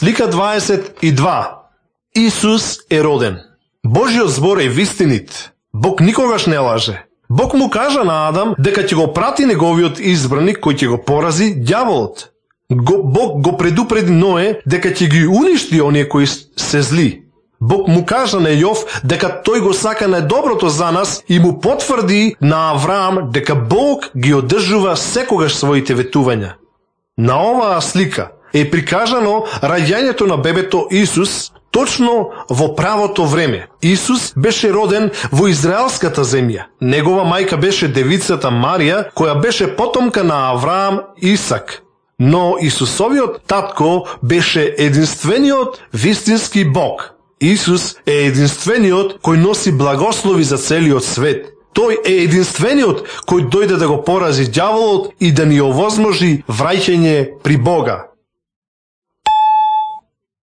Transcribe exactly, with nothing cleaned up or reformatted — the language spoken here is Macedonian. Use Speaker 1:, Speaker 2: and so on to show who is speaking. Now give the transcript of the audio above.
Speaker 1: Слика дваесет и два. Исус е роден. Божиот збор е вистинит. Бог никогаш не лаже. Бог му кажа на Адам дека ќе го прати неговиот избраник кој ќе го порази ѓаволот. Го, Бог го предупреди Ное дека ќе ги уништи оние кои се зли. Бог му кажа на Јов дека тој го сака најдоброто за нас и му потврди на Авраам дека Бог ги одржува секогаш своите ветувања. На оваа слика е прикажано раѓањето на бебето Исус точно во правото време. Исус беше роден во израелската земја. Негова мајка беше девицата Марија, која беше потомка на Авраам и Исак. Но Исусовиот татко беше единствениот вистински Бог. Исус е единствениот кој носи благослови за целиот свет. Тој е единствениот кој дојде да го порази ѓаволот и да ни овозможи враќање при Бога.